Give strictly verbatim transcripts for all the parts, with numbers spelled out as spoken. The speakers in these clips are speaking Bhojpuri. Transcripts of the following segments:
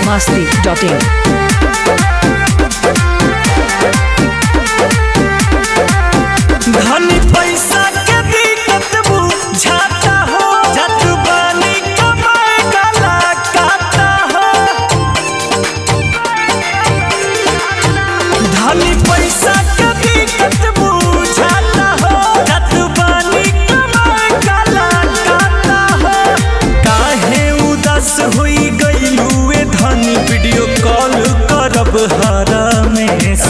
masti dot in. धनी पैसा के दिक्कत बुझाता हो, जत बानी कमाए गला काटा हो। धनी पैसा के दिक्कत बुझाता हो, जत बानी कमाए गला काटा हो। काहे उदास हुई गइलू ए धनी, वीडियो कॉल करब हरा में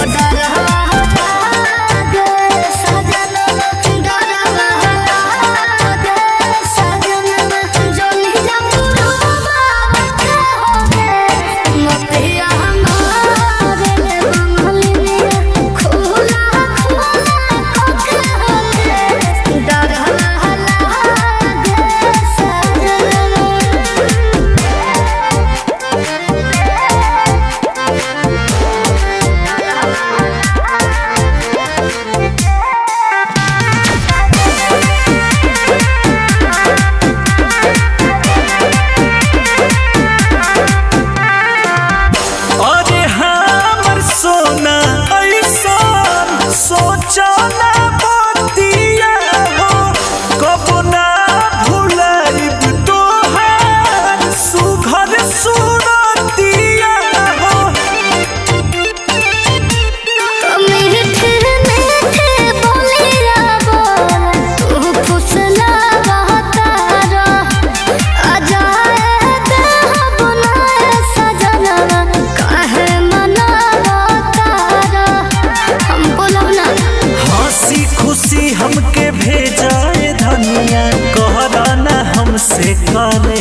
हमके भेजाए धनिया, कहरा ना हमसे काले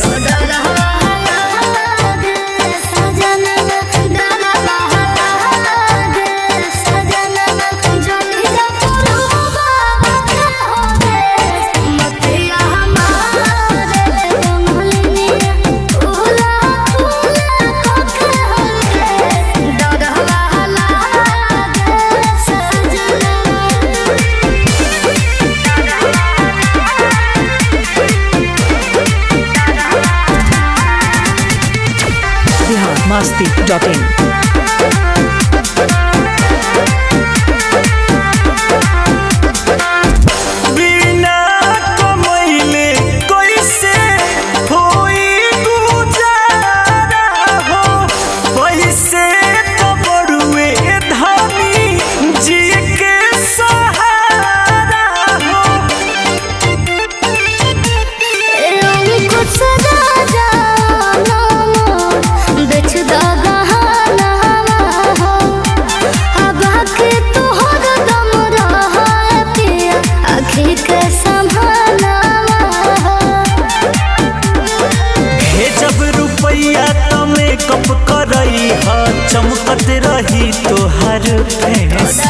masti dot in. मेकअप करई हा, चमकत रही तोहर फेस।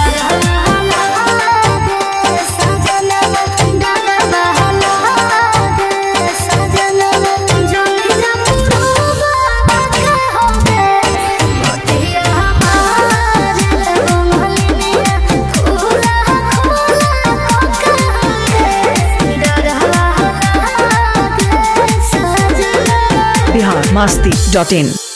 masti dot in.